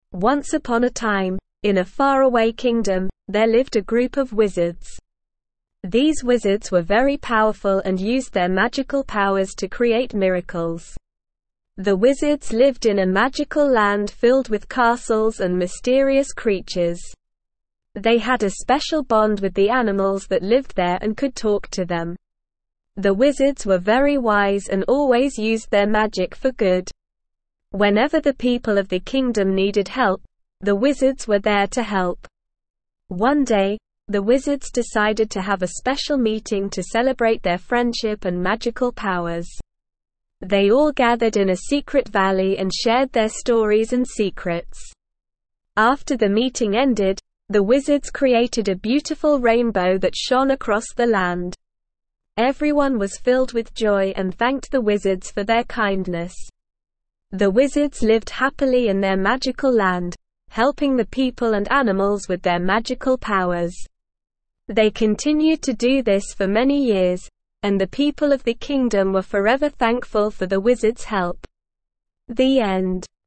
Once upon a time, in a faraway kingdom, there lived a group of wizards. These wizards were very powerful and used their magical powers to create miracles. The wizards lived in a magical land filled with castles and mysterious creatures. They had a special bond with the animals that lived there and could talk to them. The wizards were very wise and always used their magic for good. Whenever the people of the kingdom needed help, the wizards were there to help. One day, the wizards decided to have a special meeting to celebrate their friendship and magical powers. They all gathered in a secret valley and shared their stories and secrets. After the meeting ended, the wizards created a beautiful rainbow that shone across the land. Everyone was filled with joy and thanked the wizards for their kindness. The wizards lived happily in their magical land, helping the people and animals with their magical powers. They continued to do this for many years, and the people of the kingdom were forever thankful for the wizards' help. The end.